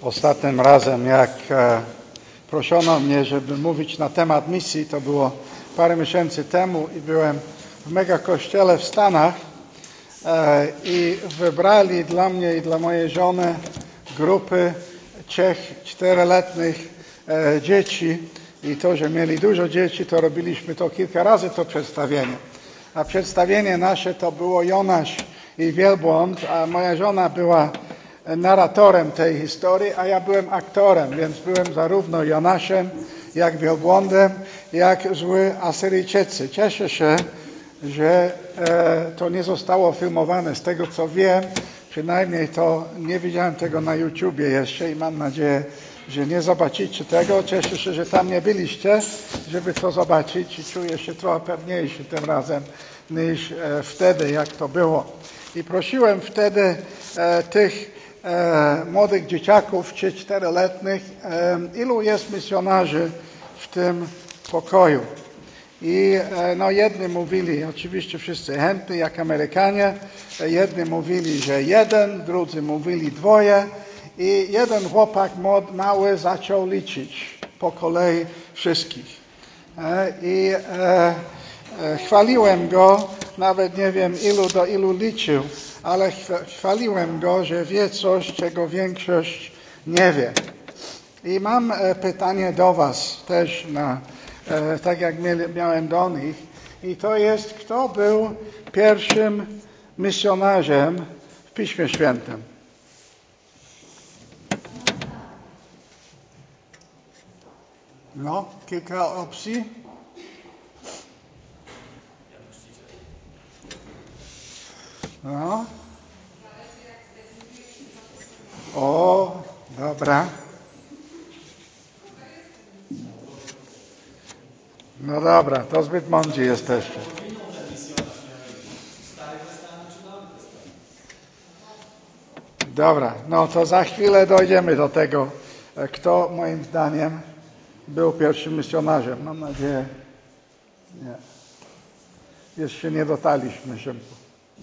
Ostatnim razem, jak proszono mnie, żeby mówić na temat misji, to było parę miesięcy temu i byłem w mega kościele w Stanach i wybrali dla mnie i dla mojej żony grupy 3-4-letnich dzieci i to, że mieli dużo dzieci, to robiliśmy to kilka razy, to przedstawienie. A przedstawienie nasze to było Jonasz i Wielbłąd, a moja żona była narratorem tej historii, a ja byłem aktorem, więc byłem zarówno Jonaszem, jak Wielbłądem, jak zły Asyryjczycy. Cieszę się, że to nie zostało filmowane. Z tego co wiem, przynajmniej to nie widziałem tego na YouTubie jeszcze i mam nadzieję, że nie zobaczycie tego. Cieszę się, że tam nie byliście, żeby to zobaczyć i czuję się trochę pewniejszy tym razem niż wtedy, jak to było. I prosiłem wtedy tych młodych dzieciaków, 3-4-letnich, ilu jest misjonarzy w tym pokoju. I jedni mówili, oczywiście wszyscy chętni jak Amerykanie, jedni mówili, że jeden, drudzy mówili 2 i jeden chłopak mały zaczął liczyć po kolei wszystkich. I chwaliłem go, nawet nie wiem do ilu liczył, ale chwaliłem go, że wie coś, czego większość nie wie. I mam pytanie do was też, tak jak miałem do nich. I to jest, kto był pierwszym misjonarzem w Piśmie Świętym? Kilka opcji. O, dobra. No dobra, to zbyt mądrzy jesteście. Dobra, to za chwilę dojdziemy do tego, kto moim zdaniem był pierwszym misjonarzem. Mam nadzieję, nie. Jeszcze nie dotarliśmy szybko.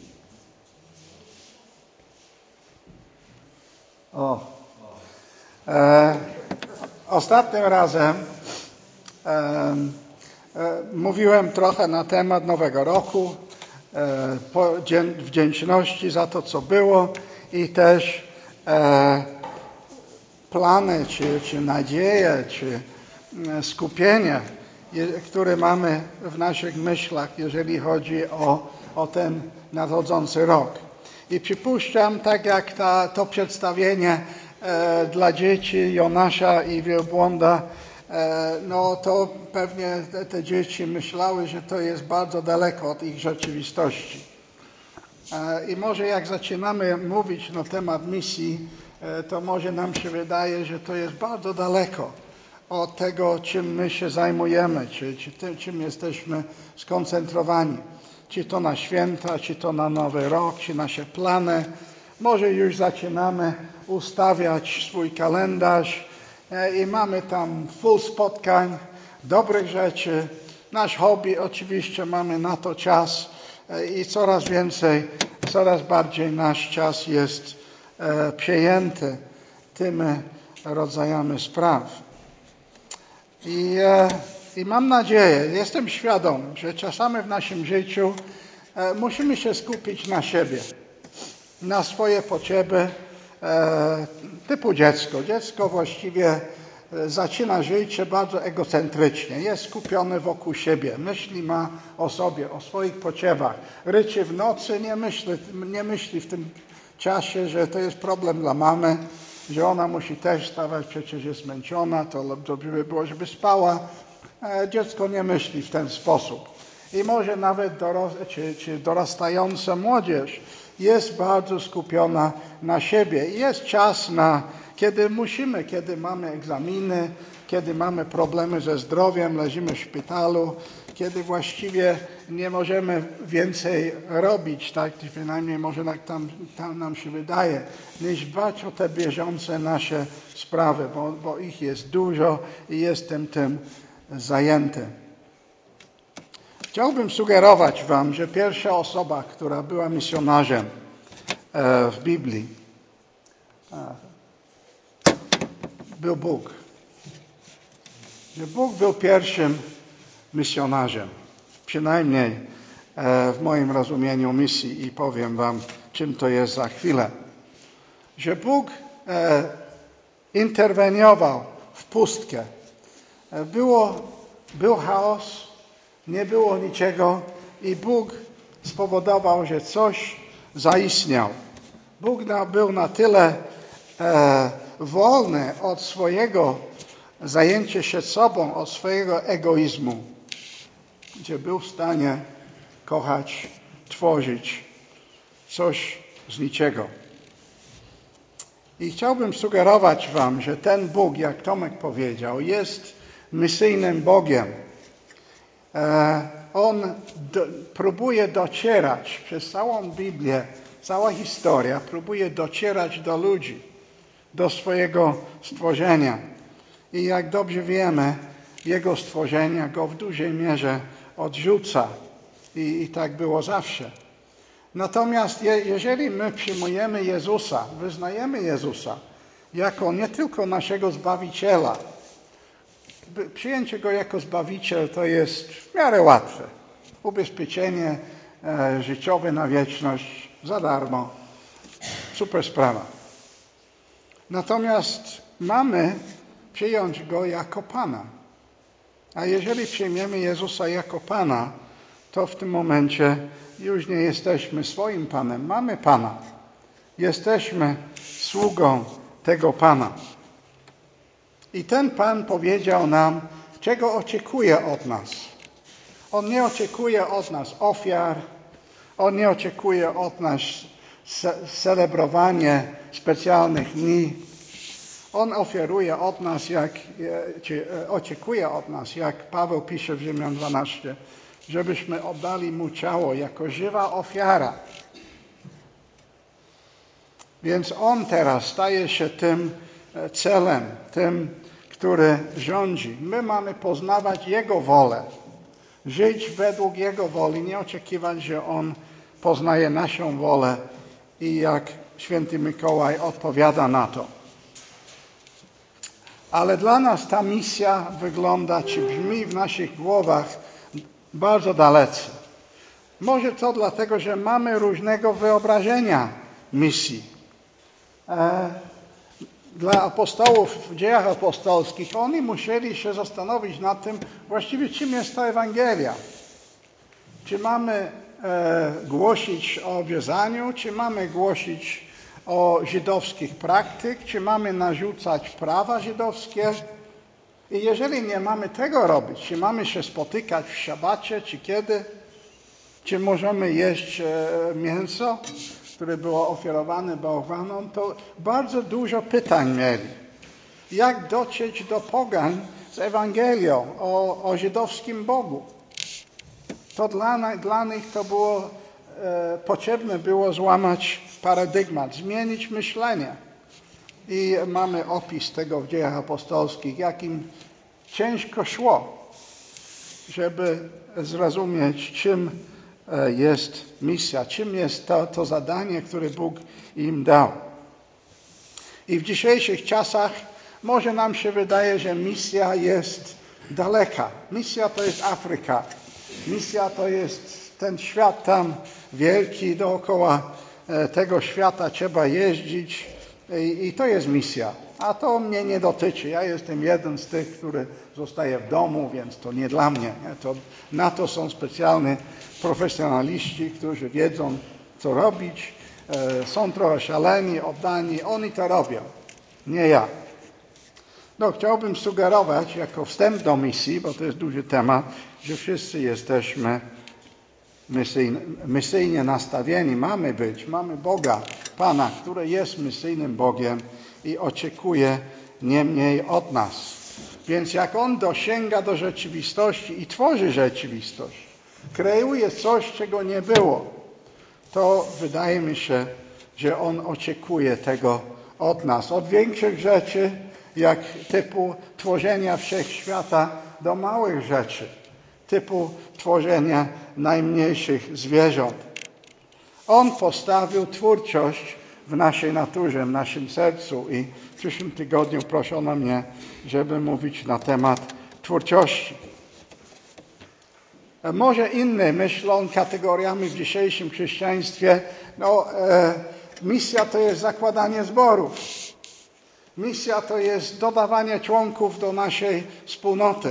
Ostatnim razem mówiłem trochę na temat Nowego Roku, wdzięczności za to, co było i też plany, czy nadzieje, czy skupienie, które mamy w naszych myślach, jeżeli chodzi o ten nadchodzący rok. I przypuszczam, tak jak to przedstawienie dla dzieci Jonasza i Wielbłąda, to pewnie te dzieci myślały, że to jest bardzo daleko od ich rzeczywistości. I może jak zaczynamy mówić na temat misji, to może nam się wydaje, że to jest bardzo daleko od tego, czym my się zajmujemy, czy tym, czym jesteśmy skoncentrowani. Czy to na święta, czy to na Nowy Rok, czy nasze plany. Może już zaczynamy ustawiać swój kalendarz i mamy tam full spotkań, dobrych rzeczy. Nasz hobby, oczywiście mamy na to czas i coraz więcej, coraz bardziej nasz czas jest przejęty tymi rodzajami spraw. I mam nadzieję, jestem świadom, że czasami w naszym życiu musimy się skupić na siebie, na swoje potrzeby, typu dziecko. Dziecko właściwie zaczyna życie bardzo egocentrycznie. Jest skupione wokół siebie. Myśli ma o sobie, o swoich potrzebach. Ryczy w nocy, nie myśli w tym czasie, że to jest problem dla mamy, że ona musi też wstawać, przecież jest zmęczona, to dobrze by było, żeby spała. Dziecko nie myśli w ten sposób. I może nawet czy dorastająca młodzież jest bardzo skupiona na siebie. I jest czas kiedy mamy egzaminy, kiedy mamy problemy ze zdrowiem, leżymy w szpitalu, kiedy właściwie nie możemy więcej robić, tak przynajmniej może tam nam się wydaje, niż dbać o te bieżące nasze sprawy, bo ich jest dużo i jestem tym zajęty. Chciałbym sugerować wam, że pierwsza osoba, która była misjonarzem w Biblii, był Bóg. Że Bóg był pierwszym misjonarzem. Przynajmniej w moim rozumieniu misji i powiem wam, czym to jest za chwilę. Że Bóg interweniował w pustkę. Był chaos, nie było niczego i Bóg spowodował, że coś zaistniał. Bóg był na tyle wolny od swojego zajęcia się sobą, od swojego egoizmu, gdzie był w stanie kochać, tworzyć coś z niczego. I chciałbym sugerować wam, że ten Bóg, jak Tomek powiedział, jest misyjnym Bogiem. On próbuje docierać przez całą Biblię, cała historia próbuje docierać do ludzi, do swojego stworzenia. I jak dobrze wiemy, jego stworzenia go w dużej mierze odrzuca. I tak było zawsze. Natomiast jeżeli my przyjmujemy Jezusa, wyznajemy Jezusa jako nie tylko naszego Zbawiciela, przyjęcie Go jako Zbawiciel to jest w miarę łatwe. Ubezpieczenie życiowe na wieczność za darmo. Super sprawa. Natomiast mamy przyjąć Go jako Pana. A jeżeli przyjmiemy Jezusa jako Pana, to w tym momencie już nie jesteśmy swoim Panem. Mamy Pana. Jesteśmy sługą tego Pana. I ten Pan powiedział nam, czego oczekuje od nas. On nie oczekuje od nas ofiar. On nie oczekuje od nas celebrowania specjalnych dni. On oferuje od nas, oczekuje od nas, jak Paweł pisze w Rzymian 12, żebyśmy oddali Mu ciało jako żywa ofiara. Więc On teraz staje się tym celem, tym, który rządzi. My mamy poznawać Jego wolę, żyć według Jego woli, nie oczekiwać, że On poznaje naszą wolę i jak święty Mikołaj odpowiada na to. Ale dla nas ta misja wygląda, czy brzmi w naszych głowach bardzo dalece. Może to dlatego, że mamy różnego wyobrażenia misji. Dla apostołów w dziejach apostolskich oni musieli się zastanowić nad tym, właściwie czym jest ta Ewangelia. Czy mamy głosić o obrzezaniu, czy mamy głosić o żydowskich praktyk, czy mamy narzucać prawa żydowskie. I jeżeli nie mamy tego robić, czy mamy się spotykać w szabacie, czy kiedy, czy możemy jeść mięso, które było ofiarowane bałwanom, to bardzo dużo pytań mieli. Jak dotrzeć do pogan z Ewangelią o żydowskim Bogu? To dla nich to było potrzebne było złamać paradygmat, zmienić myślenie. I mamy opis tego w dziejach apostolskich, jak im ciężko szło, żeby zrozumieć, czym jest misja, czym jest to zadanie, które Bóg im dał. I w dzisiejszych czasach może nam się wydaje, że misja jest daleka. Misja to jest Afryka. Misja to jest ten świat tam wielki, dookoła tego świata trzeba jeździć i to jest misja. A to mnie nie dotyczy. Ja jestem jeden z tych, który zostaje w domu, więc to nie dla mnie. Na to są specjalni profesjonaliści, którzy wiedzą, co robić. Są trochę szaleni, oddani. Oni to robią. Nie ja. Chciałbym sugerować, jako wstęp do misji, bo to jest duży temat, że wszyscy jesteśmy misyjnie nastawieni. Mamy Boga, Pana, który jest misyjnym Bogiem i oczekuje nie mniej od nas. Więc jak On dosięga do rzeczywistości i tworzy rzeczywistość, kreuje coś, czego nie było, to wydaje mi się, że On oczekuje tego od nas. Od większych rzeczy, jak typu tworzenia wszechświata, do małych rzeczy, typu tworzenia najmniejszych zwierząt. On postawił twórczość w naszej naturze, w naszym sercu i w przyszłym tygodniu proszono mnie, żeby mówić na temat twórczości. Może inne myślą kategoriami w dzisiejszym chrześcijaństwie. Misja to jest zakładanie zborów. Misja to jest dodawanie członków do naszej wspólnoty.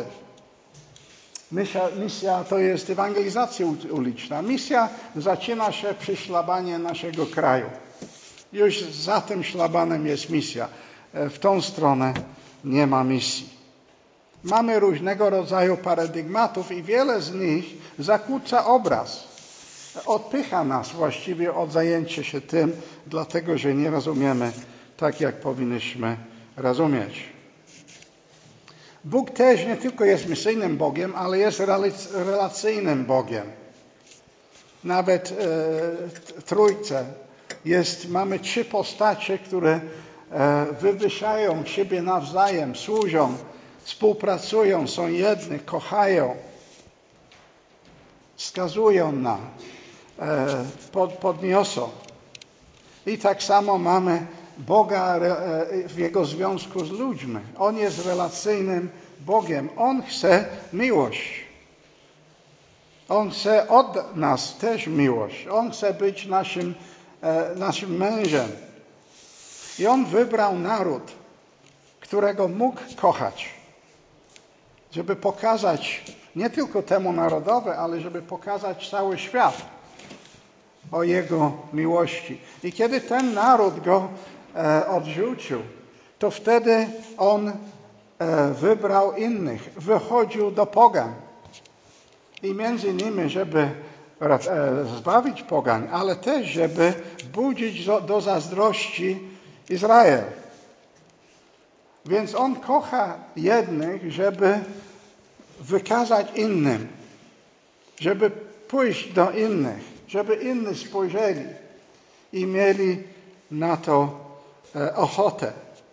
Misja to jest ewangelizacja uliczna. Misja zaczyna się przy szlabanie naszego kraju. Już za tym szlabanem jest misja. W tą stronę nie ma misji. Mamy różnego rodzaju paradygmatów i wiele z nich zakłóca obraz. Odpycha nas właściwie od zajęcia się tym, dlatego że nie rozumiemy tak, jak powinniśmy rozumieć. Bóg też nie tylko jest misyjnym Bogiem, ale jest relacyjnym Bogiem. Nawet w Trójce mamy 3 postacie, które wywyższają siebie nawzajem, służą, współpracują, są jedne, kochają, wskazują na, podniosą. I tak samo mamy Boga w Jego związku z ludźmi. On jest relacyjnym Bogiem. On chce miłość. On chce od nas też miłość. On chce być naszym mężem. I On wybrał naród, którego mógł kochać. Żeby pokazać nie tylko temu narodowi, ale żeby pokazać cały świat o Jego miłości. I kiedy ten naród Go odrzucił, to wtedy On wybrał innych. Wychodził do pogan. I między innymi, żeby zbawić pogan, ale też, żeby budzić do zazdrości Izrael. Więc On kocha jednych, żeby wykazać innym. Żeby pójść do innych. Żeby inni spojrzeli i mieli na to ochotę.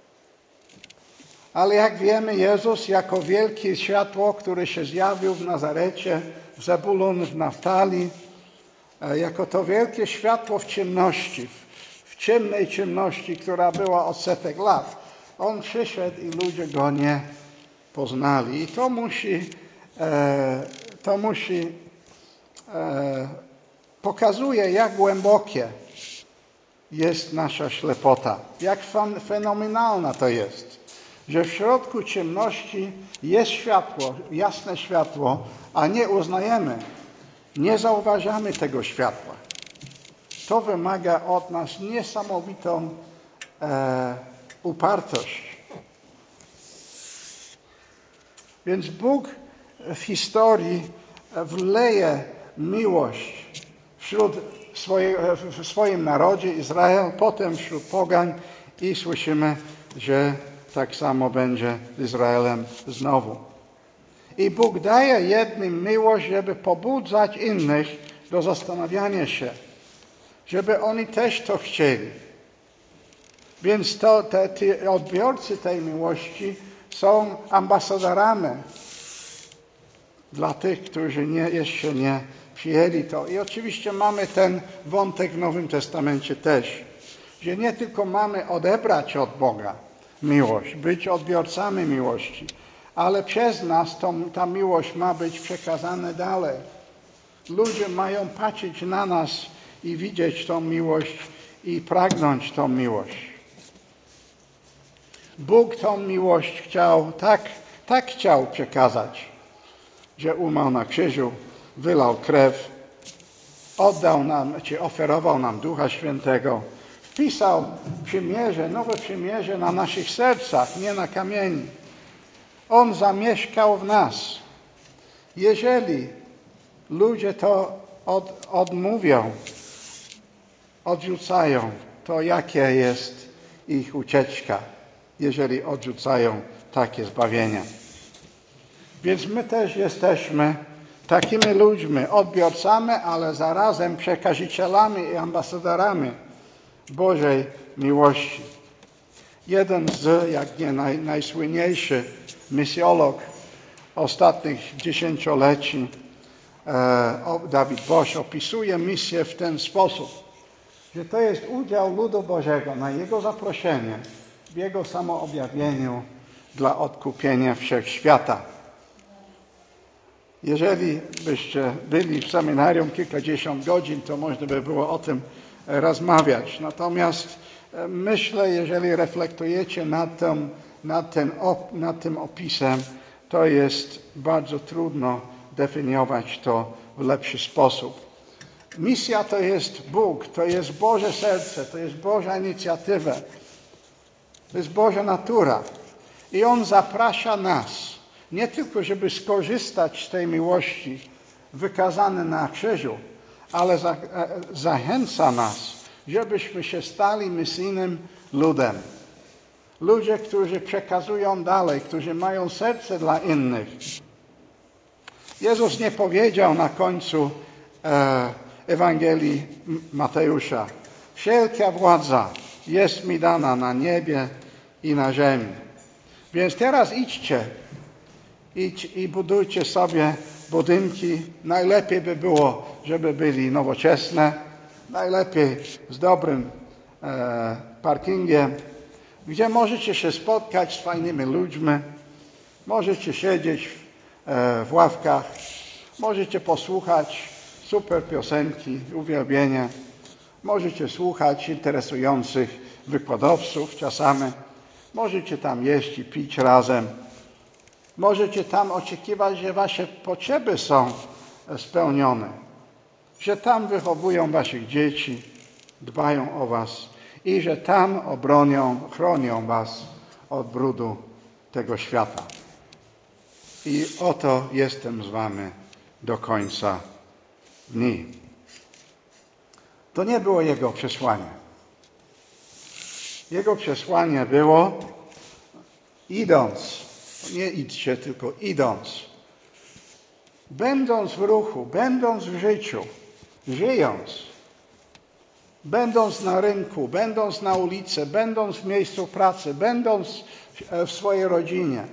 Ale jak wiemy, Jezus jako wielkie światło, które się zjawił w Nazarecie, w Zebulun, w Naftali, jako to wielkie światło w ciemności, w ciemnej ciemności, która była od setek lat. On przyszedł i ludzie Go nie poznali. I to pokazuje, jak głębokie jest nasza ślepota. Jak fenomenalna to jest, że w środku ciemności jest światło, jasne światło, a nie uznajemy, nie zauważamy tego światła. To wymaga od nas niesamowitą upartość. Więc Bóg w historii wleje miłość w swoim narodzie Izrael, potem wśród pogan i słyszymy, że tak samo będzie z Izraelem znowu. I Bóg daje jednym miłość, żeby pobudzać innych do zastanawiania się, żeby oni też to chcieli. Więc ci odbiorcy tej miłości są ambasadorami dla tych, którzy jeszcze nie przyjęli to. I oczywiście mamy ten wątek w Nowym Testamencie też, że nie tylko mamy odebrać od Boga miłość, być odbiorcami miłości, ale przez nas ta miłość ma być przekazana dalej. Ludzie mają patrzeć na nas i widzieć tą miłość i pragnąć tą miłość. Bóg tą miłość tak chciał przekazać, że umarł na krzyżu, wylał krew, oferował nam Ducha Świętego, wpisał przymierze, nowe przymierze na naszych sercach, nie na kamieni. On zamieszkał w nas. Jeżeli ludzie to odmówią, odrzucają, to jakie jest ich ucieczka, jeżeli odrzucają takie zbawienie? Więc my też jesteśmy takimi ludźmi, odbiorcami, ale zarazem przekazicielami i ambasadorami Bożej miłości. Jeden jak nie najsłynniejszy misjolog ostatnich dziesięcioleci, David Bosch, opisuje misję w ten sposób, że to jest udział ludu Bożego na Jego zaproszenie w Jego samoobjawieniu dla odkupienia wszechświata. Jeżeli byście byli w seminarium kilkadziesiąt godzin, to można by było o tym rozmawiać. Natomiast myślę, jeżeli reflektujecie nad tym opisem, to jest bardzo trudno definiować to w lepszy sposób. Misja to jest Bóg, to jest Boże serce, to jest Boża inicjatywa, to jest Boża natura. I On zaprasza nas, nie tylko żeby skorzystać z tej miłości wykazanej na krzyżu, ale zachęca nas, żebyśmy się stali misyjnym ludem. Ludzie, którzy przekazują dalej, którzy mają serce dla innych. Jezus nie powiedział na końcu Ewangelii Mateusza: wszelka władza jest mi dana na niebie i na ziemi. Więc teraz idź i budujcie sobie budynki. Najlepiej by było, żeby byli nowoczesne, najlepiej z dobrym parkingiem, gdzie możecie się spotkać z fajnymi ludźmi, możecie siedzieć w ławkach, możecie posłuchać super piosenki, uwielbienia, możecie słuchać interesujących wykładowców czasami, możecie tam jeść i pić razem, możecie tam oczekiwać, że wasze potrzeby są spełnione, że tam wychowują waszych dzieci, dbają o was i że tam chronią was od brudu tego świata. I oto jestem z wami do końca dni. To nie było Jego przesłanie. Jego przesłanie było idąc, nie idźcie, tylko idąc, będąc w ruchu, będąc w życiu, żyjąc, będąc na rynku, będąc na ulicy, będąc w miejscu pracy, będąc w swojej rodzinie,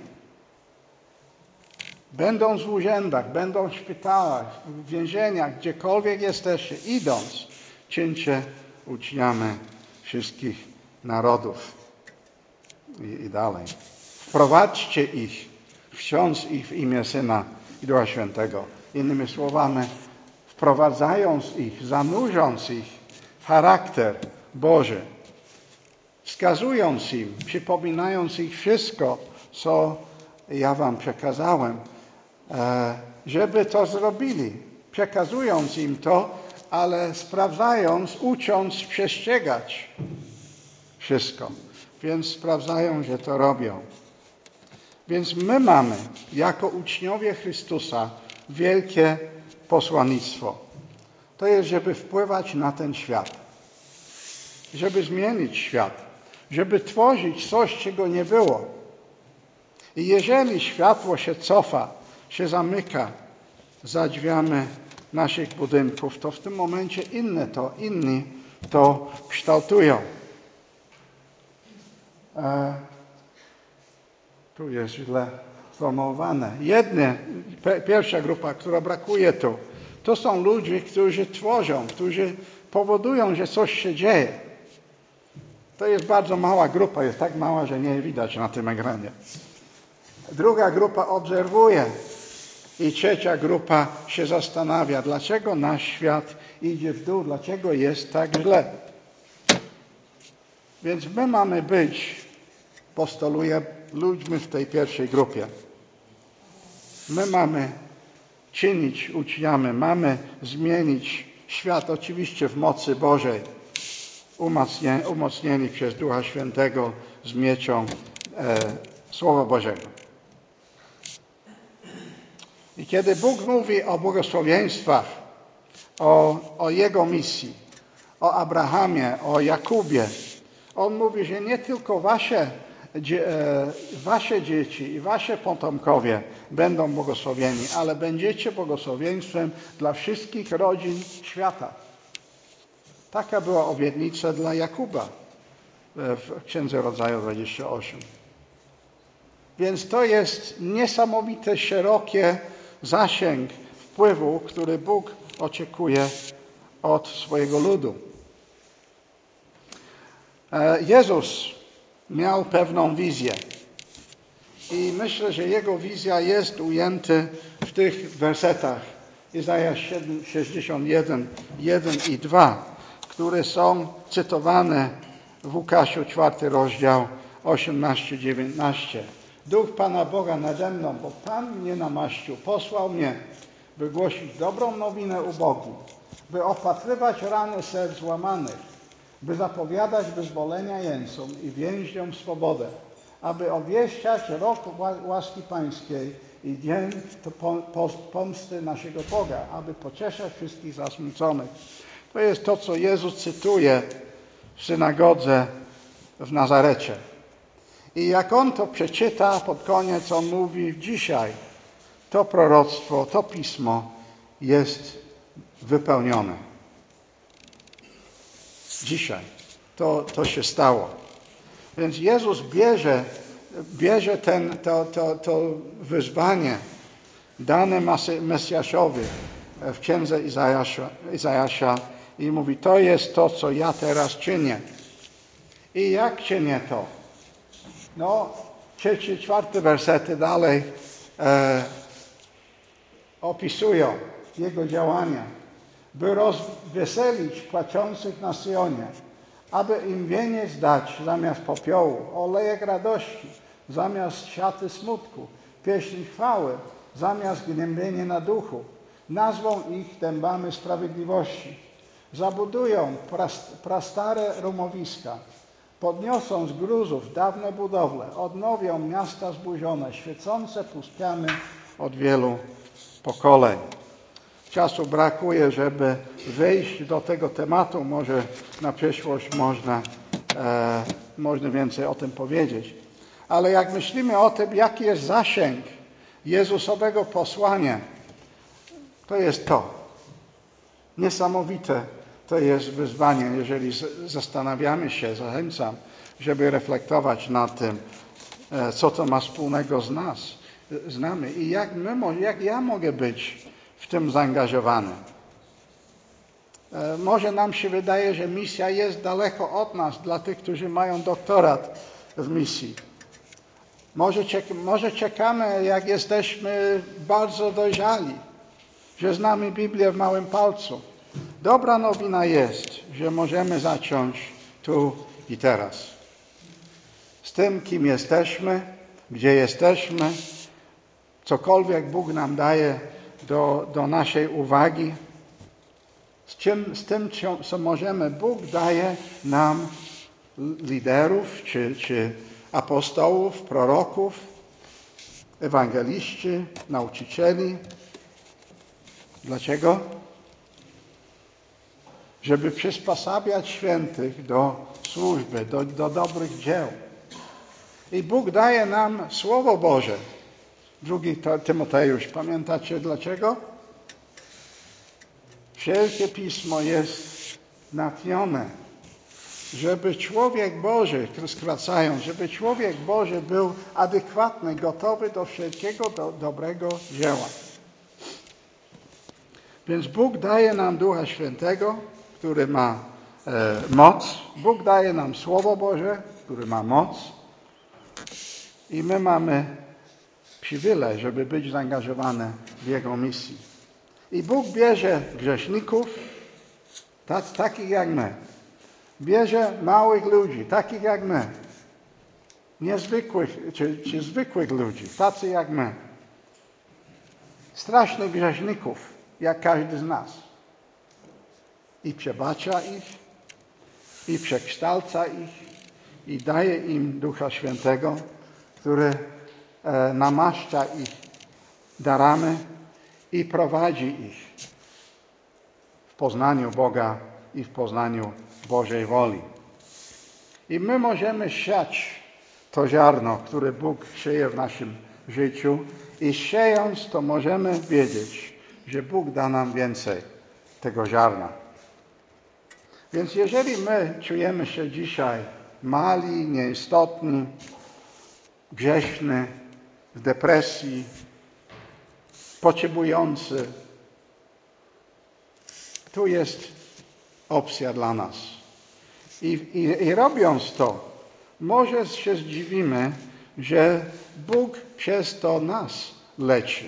będąc w urzędach, będąc w szpitalach, w więzieniach, gdziekolwiek jesteście, idąc, czyńcie uczniami wszystkich narodów. I dalej. Wprowadźcie ich, chrzcząc ich w imię Syna i Ducha Świętego. Innymi słowami, wprowadzając ich, zanurząc ich w charakter Boży, wskazując im, przypominając ich wszystko, co ja wam przekazałem, żeby to zrobili. Przekazując im to, ale sprawdzając, ucząc przestrzegać wszystko. Więc sprawdzają, że to robią. Więc my mamy, jako uczniowie Chrystusa, wielkie posłannictwo. To jest, żeby wpływać na ten świat. Żeby zmienić świat. Żeby tworzyć coś, czego nie było. I jeżeli światło się cofa, się zamyka za drzwiami naszych budynków, to w tym momencie inni to kształtują. Tu jest źle sformułowane. Pierwsza grupa, która brakuje tu, to są ludzie, którzy tworzą, którzy powodują, że coś się dzieje. To jest bardzo mała grupa, jest tak mała, że nie widać na tym ekranie. Druga grupa obserwuje i trzecia grupa się zastanawia, dlaczego nasz świat idzie w dół, dlaczego jest tak źle. Więc my mamy być, postuluję, ludźmi w tej pierwszej grupie. My mamy czynić uczniami, mamy zmienić świat, oczywiście w mocy Bożej, umocnieni przez Ducha Świętego z mieczą Słowa Bożego. I kiedy Bóg mówi o błogosławieństwach, o Jego misji, o Abrahamie, o Jakubie, On mówi, że nie tylko wasze dzieci i wasze potomkowie będą błogosławieni, ale będziecie błogosławieństwem dla wszystkich rodzin świata. Taka była obietnica dla Jakuba w Księdze Rodzaju 28. Więc to jest niesamowite, szerokie zasięg wpływu, który Bóg oczekuje od swojego ludu. Jezus miał pewną wizję. I myślę, że jego wizja jest ujęta w tych wersetach. Izajasz 61, 1 i 2, które są cytowane w Łukaszu 4 rozdział 18-19. Duch Pana Boga nade mną, bo Pan mnie namaścił, posłał mnie, by głosić dobrą nowinę ubogim, by opatrywać rany serc złamanych, by zapowiadać wyzwolenia jeńcom i więźniom swobodę, aby obwieścić rok łaski Pańskiej i dzień pomsty naszego Boga, aby pocieszać wszystkich zasmuconych. To jest to, co Jezus cytuje w synagodze w Nazarecie. I jak On to przeczyta, pod koniec On mówi: dzisiaj to proroctwo, to pismo jest wypełnione. Dzisiaj to się stało. Więc Jezus bierze to wyzwanie dane Mesjaszowi w księdze Izajasza i mówi: to jest to, co ja teraz czynię. I jak czynię to? 3-4 wersety dalej opisują Jego działania, by rozweselić płaczących na Syjonie, aby im wieniec dać zamiast popiołu, olejek radości zamiast szaty smutku, pieśń chwały zamiast gnębienia na duchu. Nazwą ich dębami sprawiedliwości. Zabudują prastare rumowiska, podniosą z gruzów dawne budowle, odnowią miasta zburzone, świecące pustymi od wielu pokoleń. Czasu brakuje, żeby wejść do tego tematu. Może na przyszłość można więcej o tym powiedzieć. Ale jak myślimy o tym, jaki jest zasięg Jezusowego posłania, to jest to. Niesamowite to jest wyzwanie, jeżeli zastanawiamy się, zachęcam, żeby reflektować nad tym, co to ma wspólnego z nami i jak ja mogę być w tym zaangażowany. Może nam się wydaje, że misja jest daleko od nas dla tych, którzy mają doktorat w misji. Może czekamy, jak jesteśmy bardzo dojrzali, że znamy Biblię w małym palcu. Dobra nowina jest, że możemy zacząć tu i teraz. Z tym, kim jesteśmy, gdzie jesteśmy, cokolwiek Bóg nam daje do naszej uwagi, z tym, co możemy. Bóg daje nam liderów, czy apostołów, proroków, ewangeliści, nauczycieli. Dlaczego? Żeby przysposabiać świętych do służby, do dobrych dzieł. I Bóg daje nam Słowo Boże. 2 Tymoteusz. Pamiętacie dlaczego? Wszelkie Pismo jest natchnione, żeby człowiek Boży, skracając, żeby człowiek Boży był adekwatny, gotowy do wszelkiego dobrego dzieła. Więc Bóg daje nam Ducha Świętego, który ma moc. Bóg daje nam Słowo Boże, który ma moc. I my mamy przywilej, żeby być zaangażowani w Jego misji. I Bóg bierze grzeszników, takich jak my. Bierze małych ludzi, takich jak my. Niezwykłych, czy zwykłych ludzi, tacy jak my. Strasznych grzeszników, jak każdy z nas. I przebacza ich, i przekształca ich, i daje im Ducha Świętego, który namaszcza ich darami i prowadzi ich w poznaniu Boga i w poznaniu Bożej woli. I my możemy siać to ziarno, które Bóg sieje w naszym życiu i siejąc to możemy wiedzieć, że Bóg da nam więcej tego ziarna. Więc jeżeli my czujemy się dzisiaj mali, nieistotni, grzeszni, w depresji, potrzebujący, tu jest opcja dla nas. I robiąc to, może się zdziwimy, że Bóg przez to nas leczy.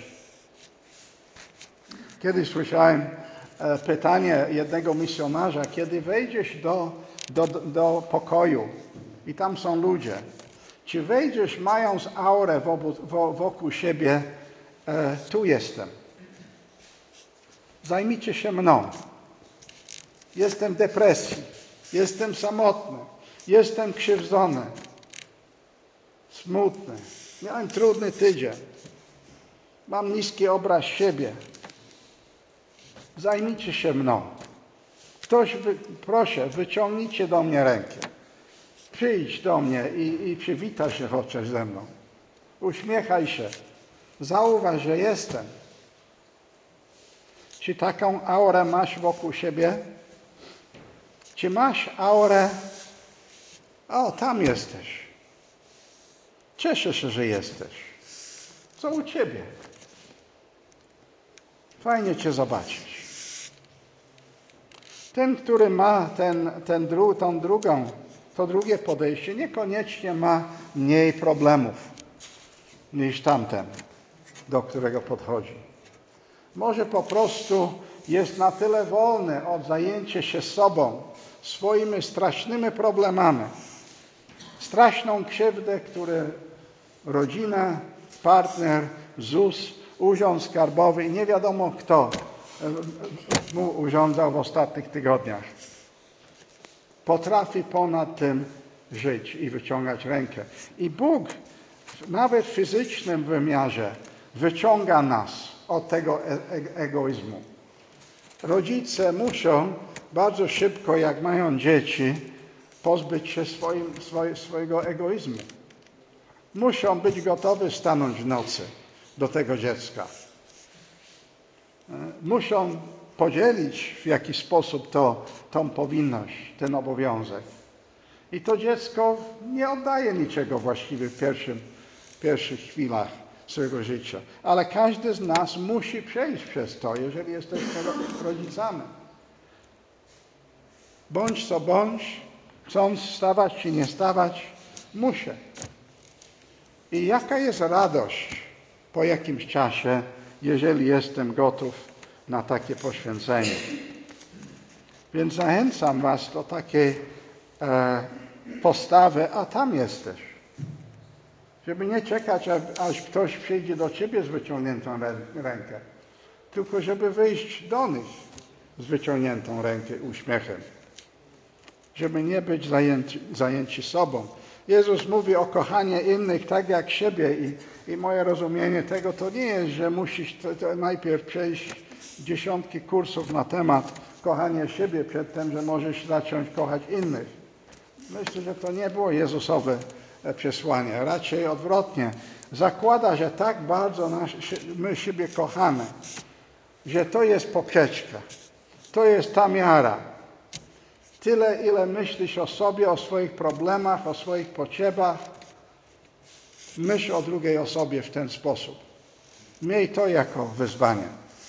Kiedyś słyszałem pytanie jednego misjonarza, kiedy wejdziesz do pokoju i tam są ludzie, czy wejdziesz mając aurę wokół siebie, tu jestem. Zajmijcie się mną. Jestem w depresji, jestem samotny, jestem krzywdzony, smutny, miałem trudny tydzień, mam niski obraz siebie. Zajmijcie się mną. Proszę, wyciągnijcie do mnie rękę. Przyjdź do mnie i przywitaj się chociaż ze mną. Uśmiechaj się. Zauważ, że jestem. Czy taką aurę masz wokół siebie? Czy masz aurę? O, tam jesteś. Cieszę się, że jesteś. Co u ciebie? Fajnie cię zobaczyć. Ten, który ma to drugie podejście, niekoniecznie ma mniej problemów niż tamten, do którego podchodzi. Może po prostu jest na tyle wolny od zajęcia się sobą, swoimi strasznymi problemami. Straszną krzywdę, którą rodzina, partner, ZUS, Urząd Skarbowy i nie wiadomo kto mu urządzał w ostatnich tygodniach. Potrafi ponad tym żyć i wyciągać rękę. I Bóg nawet w fizycznym wymiarze wyciąga nas od tego egoizmu. Rodzice muszą bardzo szybko, jak mają dzieci, pozbyć się swojego egoizmu. Muszą być gotowi stanąć w nocy do tego dziecka. Muszą podzielić w jakiś sposób tą powinność, ten obowiązek. I to dziecko nie oddaje niczego właściwie w pierwszych chwilach swojego życia. Ale każdy z nas musi przejść przez to, jeżeli jesteśmy rodzicami. Bądź co bądź, chcąc stawać czy nie stawać, muszę. I jaka jest radość po jakimś czasie, jeżeli jestem gotów na takie poświęcenie. Więc zachęcam was do takiej postawy, a tam jesteś. Żeby nie czekać, aż ktoś przyjdzie do ciebie z wyciągniętą ręką, tylko żeby wyjść do nich z wyciągniętą ręką, uśmiechem. Żeby nie być zajęci sobą. Jezus mówi o kochaniu innych tak jak siebie i moje rozumienie tego to nie jest, że musisz to najpierw przejść dziesiątki kursów na temat kochania siebie przed tym, że możesz zacząć kochać innych. Myślę, że to nie było Jezusowe przesłanie. Raczej odwrotnie. Zakłada, że tak bardzo my siebie kochamy, że to jest poprzeczka. To jest ta miara. Tyle, ile myślisz o sobie, o swoich problemach, o swoich potrzebach, myśl o drugiej osobie w ten sposób. Miej to jako wyzwanie.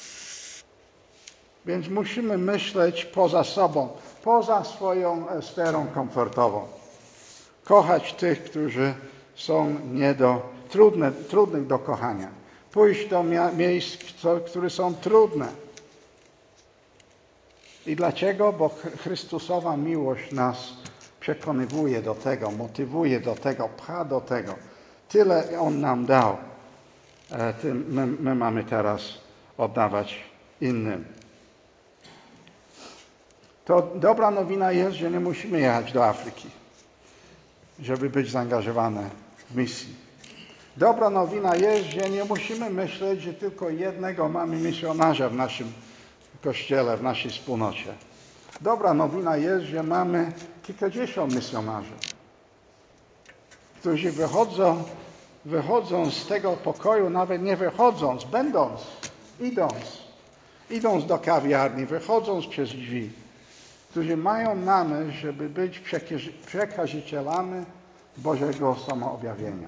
Więc musimy myśleć poza sobą, poza swoją sferą komfortową. Kochać tych, którzy są trudnych do kochania. Pójść do miejsc, które są trudne. I dlaczego? Bo Chrystusowa miłość nas przekonywuje do tego, motywuje do tego, pcha do tego. Tyle On nam dał. My mamy teraz oddawać innym. To dobra nowina jest, że nie musimy jechać do Afryki, żeby być zaangażowane w misji. Dobra nowina jest, że nie musimy myśleć, że tylko jednego mamy misjonarza w naszym Kościele, w naszej wspólnocie. Dobra nowina jest, że mamy kilkadziesiąt misjonarzy, którzy wychodzą z tego pokoju, nawet nie wychodząc, idąc do kawiarni, wychodząc przez drzwi, którzy mają na myśl, żeby być przekazicielami Bożego samoobjawienia.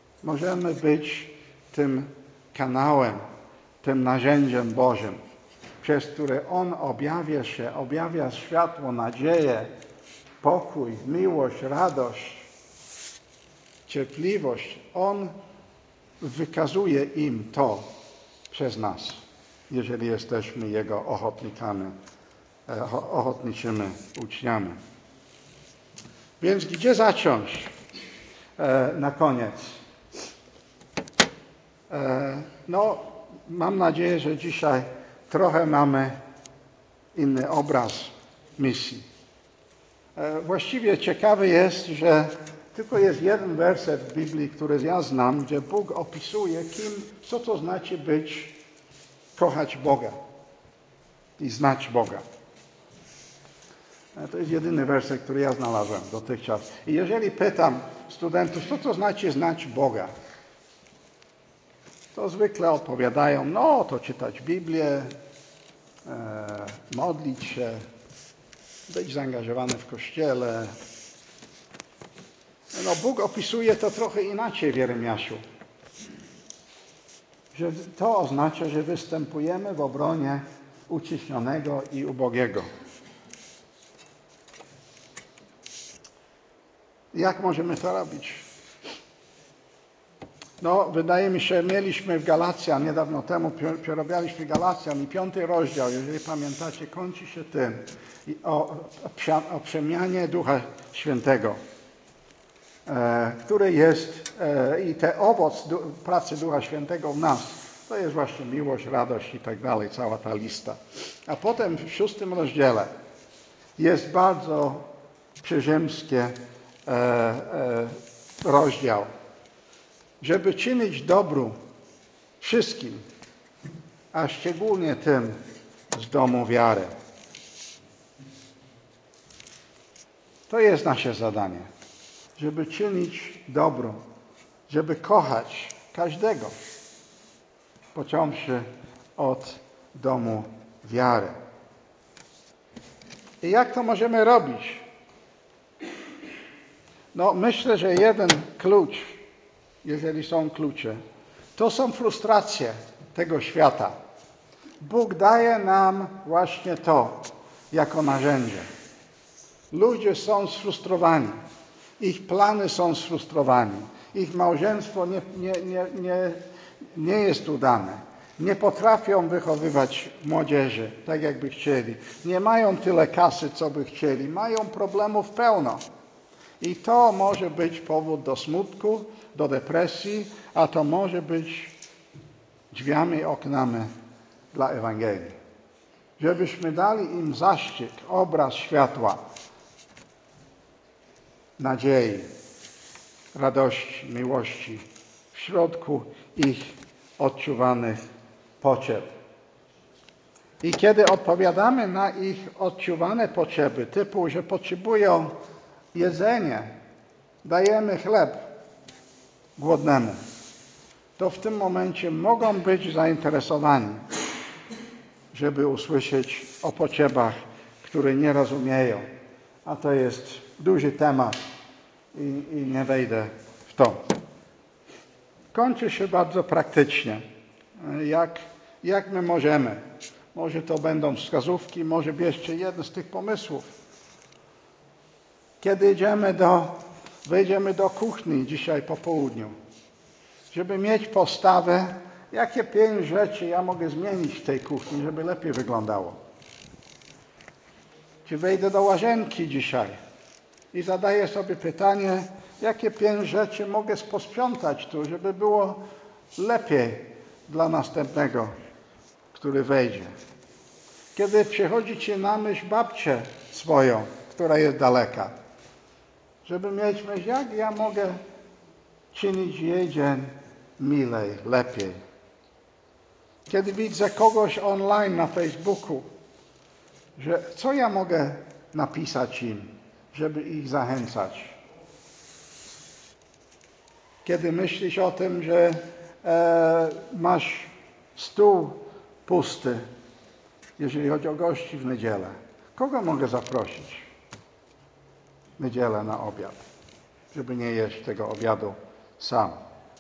Możemy być tym kanałem, tym narzędziem Bożym przez które On objawia światło, nadzieję, pokój, miłość, radość, cierpliwość. On wykazuje im to przez nas, jeżeli jesteśmy Jego ochotniczymi uczniami. Więc gdzie zacząć na koniec? Mam nadzieję, że dzisiaj trochę mamy inny obraz misji. Właściwie ciekawe jest, że tylko jest jeden werset w Biblii, który ja znam, gdzie Bóg opisuje, co to znaczy kochać Boga i znać Boga. To jest jedyny werset, który ja znalazłem dotychczas. I jeżeli pytam studentów, co to znaczy znać Boga, to zwykle odpowiadają, to czytać Biblię, modlić się, być zaangażowany w Kościele. Bóg opisuje to trochę inaczej w Jeremiaszu. Że to oznacza, że występujemy w obronie uciśnionego i ubogiego. Jak możemy to robić? Wydaje mi się, mieliśmy w Galacjan, niedawno temu przerabialiśmy Galacjan i 5 rozdział, jeżeli pamiętacie, kończy się tym o przemianie Ducha Świętego, który jest i ten owoc pracy Ducha Świętego w nas, to jest właśnie miłość, radość i tak dalej, cała ta lista. A potem w 6 rozdziale jest bardzo przyziemskie rozdział, żeby czynić dobru wszystkim, a szczególnie tym z domu wiary. To jest nasze zadanie, żeby czynić dobro, żeby kochać każdego, począwszy od domu wiary. I jak to możemy robić? Myślę, że jeden klucz, jeżeli są klucze, to są frustracje tego świata. Bóg daje nam właśnie to jako narzędzie. Ludzie są sfrustrowani. Ich plany są sfrustrowani. Ich małżeństwo nie jest udane. Nie potrafią wychowywać młodzieży tak, jakby chcieli. Nie mają tyle kasy, co by chcieli. Mają problemów pełno. I to może być powód do smutku, do depresji, a to może być drzwiami, oknami dla Ewangelii. Żebyśmy dali im zaszczyt, obraz światła, nadziei, radości, miłości w środku ich odczuwanych potrzeb. I kiedy odpowiadamy na ich odczuwane potrzeby, typu, że potrzebują jedzenia, dajemy chleb głodnemu, to w tym momencie mogą być zainteresowani, żeby usłyszeć o potrzebach, które nie rozumieją. A to jest duży temat i nie wejdę w to. Kończy się bardzo praktycznie. Jak my możemy? Może to będą wskazówki, może bierzcie jeden z tych pomysłów. Kiedy wejdziemy do kuchni dzisiaj po południu, żeby mieć postawę, jakie 5 rzeczy ja mogę zmienić w tej kuchni, żeby lepiej wyglądało. Czy wejdę do łazienki dzisiaj i zadaję sobie pytanie, jakie 5 rzeczy mogę posprzątać tu, żeby było lepiej dla następnego, który wejdzie. Kiedy przychodzi ci na myśl babcię swoją, która jest daleka, żeby mieć myśl, jak ja mogę czynić jej dzień milej, lepiej. Kiedy widzę kogoś online na Facebooku, że co ja mogę napisać im, żeby ich zachęcać. Kiedy myślisz o tym, że masz stół pusty, jeżeli chodzi o gości w niedzielę, kogo mogę zaprosić w niedzielę na obiad, żeby nie jeść tego obiadu sam.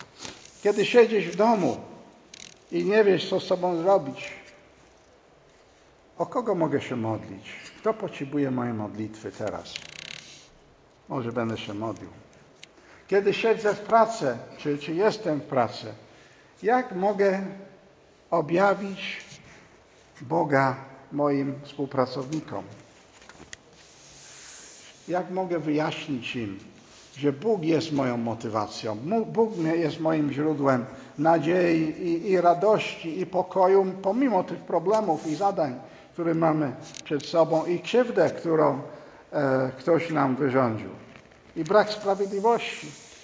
Kiedy siedzisz w domu i nie wiesz, co z sobą zrobić, o kogo mogę się modlić? Kto potrzebuje mojej modlitwy teraz? Może będę się modlił. Kiedy siedzę w pracy, czy jestem w pracy, jak mogę objawić Boga moim współpracownikom? Jak mogę wyjaśnić im, że Bóg jest moją motywacją, Bóg jest moim źródłem nadziei i radości i pokoju, pomimo tych problemów i zadań, które mamy przed sobą i krzywdę, którą ktoś nam wyrządził. I brak sprawiedliwości.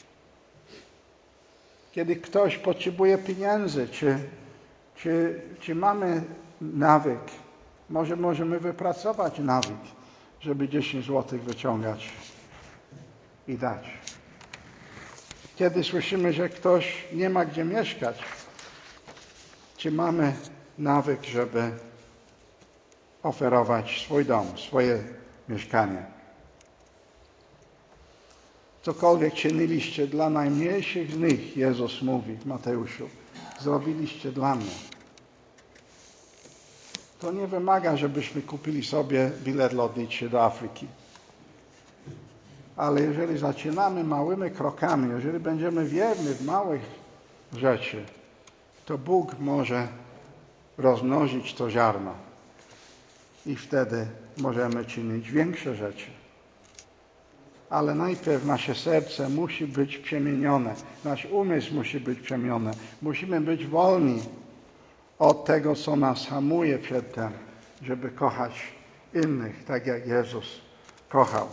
Kiedy ktoś potrzebuje pieniędzy, czy mamy nawyk, może możemy wypracować nawyk, żeby 10 złotych wyciągać i dać. Kiedy słyszymy, że ktoś nie ma gdzie mieszkać, czy mamy nawyk, żeby oferować swój dom, swoje mieszkanie? Cokolwiek czyniliście dla najmniejszych z nich, Jezus mówi w Mateuszu, zrobiliście dla mnie. To nie wymaga, żebyśmy kupili sobie bilet lotniczy do Afryki. Ale jeżeli zaczynamy małymi krokami, jeżeli będziemy wierni w małych rzeczy, to Bóg może rozmnożyć to ziarno. I wtedy możemy czynić większe rzeczy. Ale najpierw nasze serce musi być przemienione. Nasz umysł musi być przemieniony. Musimy być wolni od tego, co nas hamuje przed tym, żeby kochać innych, tak jak Jezus kochał.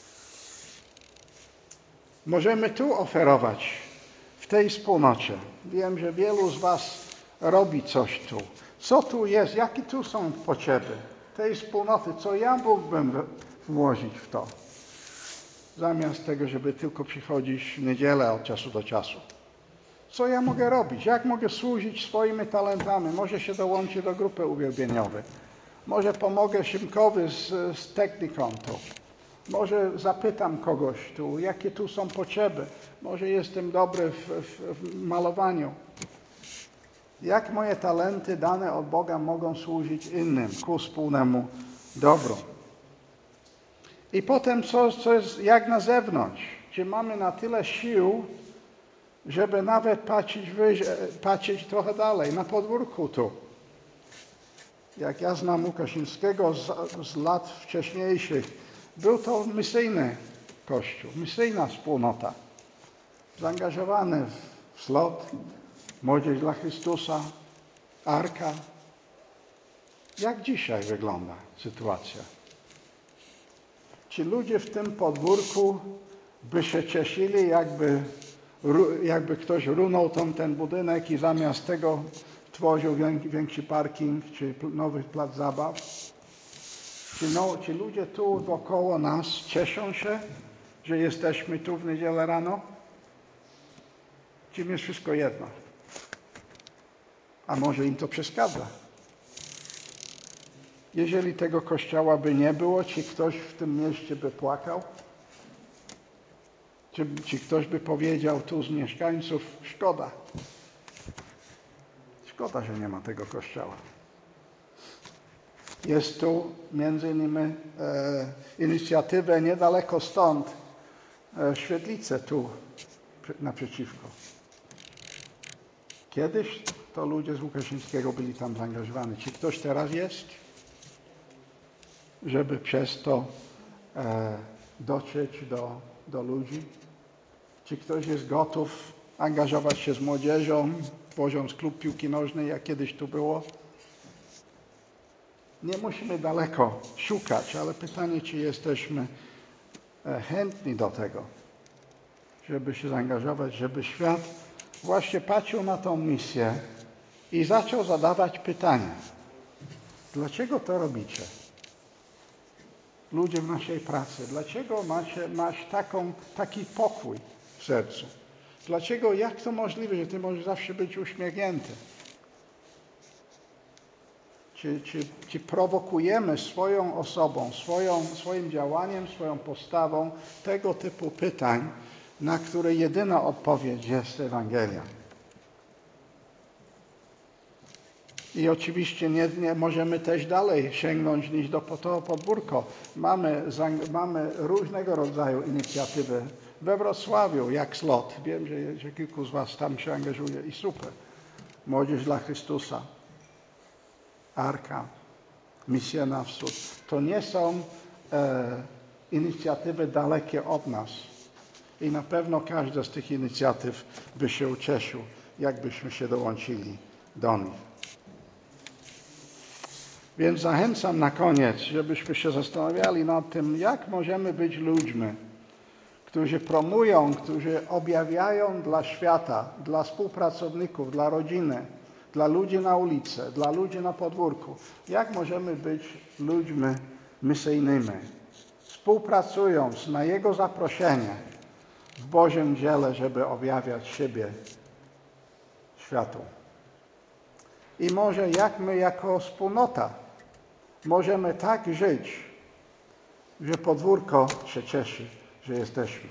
Możemy tu oferować, w tej wspólnocie. Wiem, że wielu z was robi coś tu. Co tu jest? Jakie tu są potrzeby tej wspólnoty? Co ja mógłbym włożyć w to? Zamiast tego, żeby tylko przychodzić w niedzielę od czasu do czasu. Co ja mogę robić? Jak mogę służyć swoimi talentami? Może się dołączę do grupy uwielbieniowej. Może pomogę Szymkowi z techniką tu. Może zapytam kogoś tu, jakie tu są potrzeby. Może jestem dobry w malowaniu. Jak moje talenty dane od Boga mogą służyć innym ku wspólnemu dobru? I potem co jest jak na zewnątrz? Czy mamy na tyle sił, żeby nawet patrzeć trochę dalej, na podwórku tu? Jak ja znam Łukasińskiego z lat wcześniejszych, był to misyjny kościół, misyjna wspólnota. Zaangażowany w slot, Młodzież dla Chrystusa, Arka. Jak dzisiaj wygląda sytuacja? Ci ludzie w tym podwórku by się cieszyli, jakby ktoś runął ten budynek i zamiast tego tworzył większy parking czy nowy plac zabaw. Ci ludzie tu wokoło nas cieszą się, że jesteśmy tu w niedzielę rano? Czy im jest wszystko jedno? A może im to przeszkadza? Jeżeli tego kościoła by nie było, czy ktoś w tym mieście by płakał? Czy ktoś by powiedział tu z mieszkańców, szkoda, że nie ma tego kościoła. Jest tu między innymi inicjatywę niedaleko stąd, świetlicę tu naprzeciwko. Kiedyś to ludzie z Łukasińskiego byli tam zaangażowani. Czy ktoś teraz jest? Żeby przez to dotrzeć do ludzi? Czy ktoś jest gotów angażować się z młodzieżą, tworząc klub piłki nożnej, jak kiedyś tu było? Nie musimy daleko szukać, ale pytanie, czy jesteśmy chętni do tego, żeby się zaangażować, żeby świat właśnie patrzył na tą misję i zaczął zadawać pytania. Dlaczego to robicie? Ludzie w naszej pracy. Dlaczego masz taki pokój w sercu? Dlaczego, jak to możliwe, że ty możesz zawsze być uśmiechnięty? Czy prowokujemy swoją osobą, swoim działaniem, swoją postawą tego typu pytań, na które jedyna odpowiedź jest Ewangelia? I oczywiście nie możemy też dalej sięgnąć niż do to podwórko. Mamy różnego rodzaju inicjatywy we Wrocławiu, jak SLOT. Wiem, że kilku z was tam się angażuje i super. Młodzież dla Chrystusa, Arka, Misja na Wschód. To nie są inicjatywy dalekie od nas. I na pewno każda z tych inicjatyw by się ucieszył, jakbyśmy się dołączyli do nich. Więc zachęcam na koniec, żebyśmy się zastanawiali nad tym, jak możemy być ludźmi, którzy promują, którzy objawiają dla świata, dla współpracowników, dla rodziny, dla ludzi na ulicy, dla ludzi na podwórku. Jak możemy być ludźmi misyjnymi, współpracując na Jego zaproszenie w Bożym dziele, żeby objawiać siebie światu. I może jak my jako wspólnota możemy tak żyć, że podwórko się cieszy, że jesteśmy.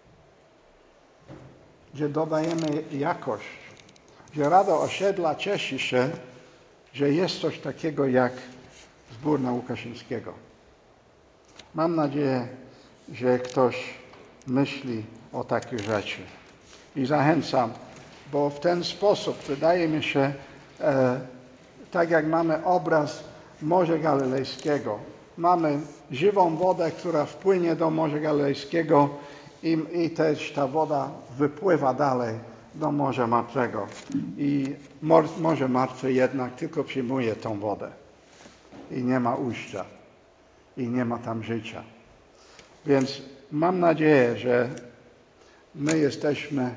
Że dodajemy jakość. Że Rada Osiedla cieszy się, że jest coś takiego jak Zbór na Łukaszyńskiego. Mam nadzieję, że ktoś myśli o takich rzeczy. I zachęcam, bo w ten sposób wydaje mi się, tak jak mamy obraz Morza Galilejskiego, mamy żywą wodę, która wpłynie do Morza Galilejskiego i też ta woda wypływa dalej do Morza Martwego. I Morze Martwe jednak tylko przyjmuje tą wodę. I nie ma ujścia. I nie ma tam życia. Więc mam nadzieję, że my jesteśmy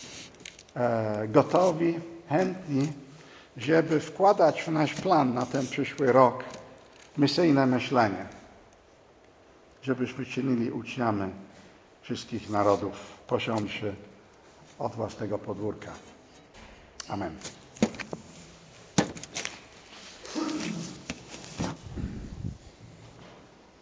gotowi, chętni, żeby wkładać w nasz plan na ten przyszły rok misyjne myślenie. Żebyśmy czynili uczniami wszystkich narodów, począwszy od własnego podwórka. Amen.